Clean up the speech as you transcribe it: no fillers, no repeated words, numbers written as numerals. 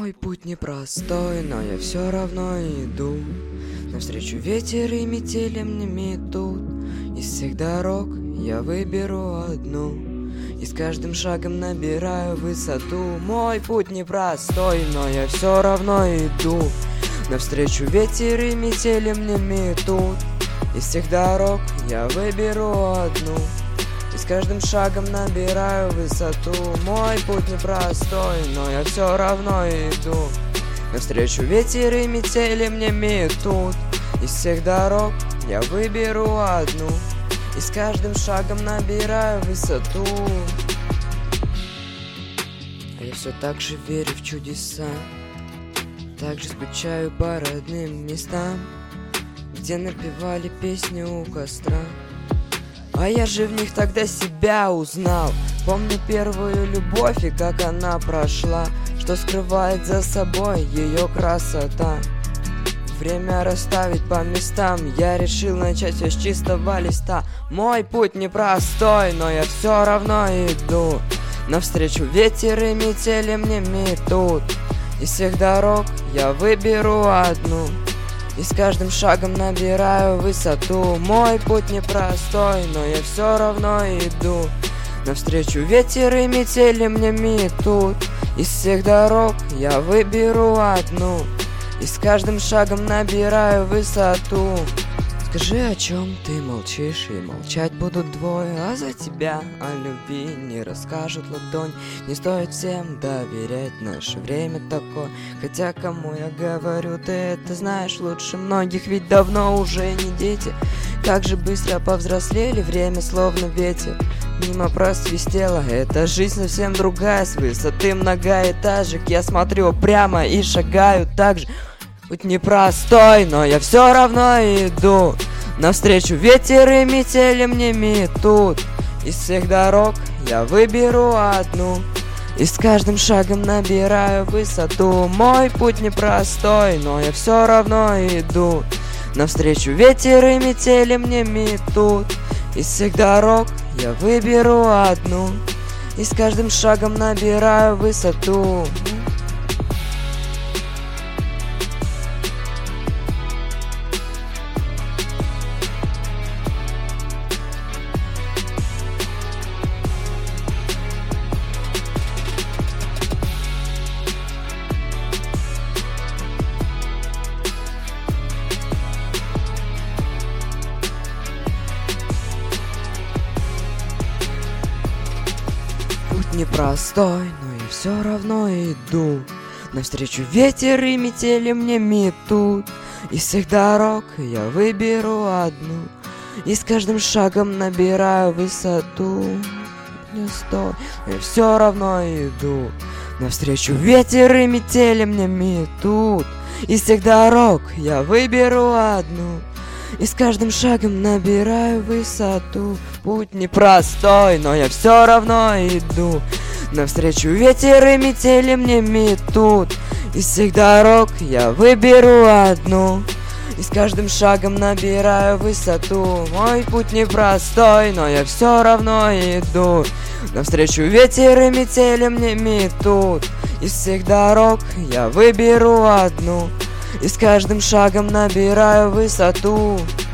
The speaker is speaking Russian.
Мой путь непростой, но я все равно иду. Навстречу ветер и метели мне метут. Из всех дорог я выберу одну, и с каждым шагом набираю высоту. Мой путь непростой, но я все равно иду. Навстречу ветер и метели мне метут. Из всех дорог я выберу одну, и с каждым шагом набираю высоту. Мой путь непростой, но я все равно иду. Навстречу ветер и метели мне метут. Из всех дорог я выберу одну, и с каждым шагом набираю высоту. А я все так же верю в чудеса, так же скучаю по родным местам, где напевали песни у костра. А я же в них тогда себя узнал. Помню первую любовь и как она прошла, что скрывает за собой ее красота. Время расставить по местам, я решил начать все с чистого листа. Мой путь непростой, но я все равно иду. Навстречу ветер и метели мне метут. Из всех дорог я выберу одну, и с каждым шагом набираю высоту. Мой путь непростой, но я все равно иду. Навстречу ветер и метели мне метут. Из всех дорог я выберу одну, и с каждым шагом набираю высоту. Скажи, о чем ты молчишь, и молчать будут двое, а за тебя о любви не расскажут ладонь. Не стоит всем доверять, наше время такое. Хотя кому я говорю, ты это знаешь лучше многих, ведь давно уже не дети. Как же быстро повзрослели, время словно ветер мимо просвистела. Эта жизнь совсем другая, с высоты многоэтажек я смотрю прямо и шагаю так же. Путь непростой, но я все равно иду. Навстречу ветер и метели мне метут. Из всех дорог я выберу одну, и с каждым шагом набираю высоту. Мой путь непростой, но я все равно иду. Навстречу ветер и метели мне метут. Из всех дорог я выберу одну, и с каждым шагом набираю высоту. Путь непростой, но я все равно иду. Навстречу ветер и метели мне метут. Из всех дорог я выберу одну, и с каждым шагом набираю высоту. Не стой, я все равно иду. Навстречу ветер и метели мне метут. Из всех дорог я выберу одну, и с каждым шагом набираю высоту. Путь непростой, но я все равно иду. Навстречу ветер и метели мне метут. Из всех дорог я выберу одну, и с каждым шагом набираю высоту. Мой путь непростой, но я все равно иду. Навстречу ветер и метели мне метут. Из всех дорог я выберу одну, и с каждым шагом набираю высоту.